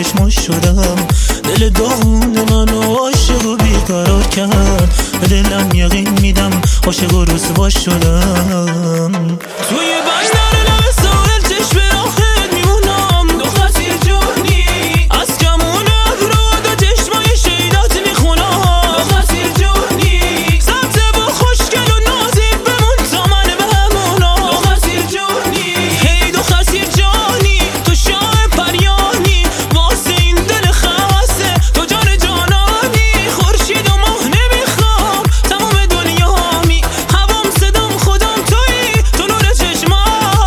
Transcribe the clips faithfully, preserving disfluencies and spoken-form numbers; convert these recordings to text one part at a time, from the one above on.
چشماش شدم، دل داغون منو عاشق و بیقرار کرد. به دلم یقین میدم عاشق و رسوا شدم. توی بندر لب ساحل چشم راهت میمونم، دو خسیر جونی از کمون ابرو دو چشمای شیدات میخونم. دو خسیر جونی سبزه و خوشگل و نازی بمون تا من بمونم. دو خسیر جونی هی دو خسیر جانی تو شاه پریانی، واسه این دل خسته تو جان جانانی. خورشید و ماه نمیخوام تمام دنیامی، هوام صدام خودم تویی تو نور چشمامی.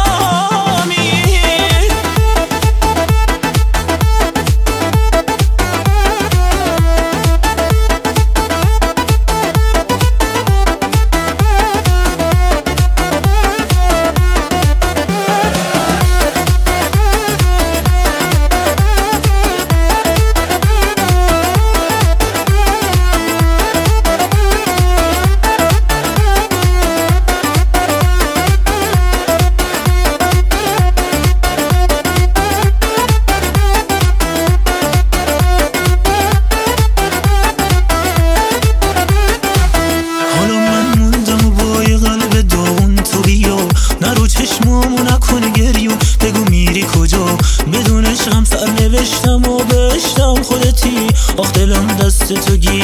نرو چشمامو نکنه گریون، بگو میری کجا؟ بدون عشقم سر نوشتم و بهشتم خودتی. آخ دلم دست تو گیر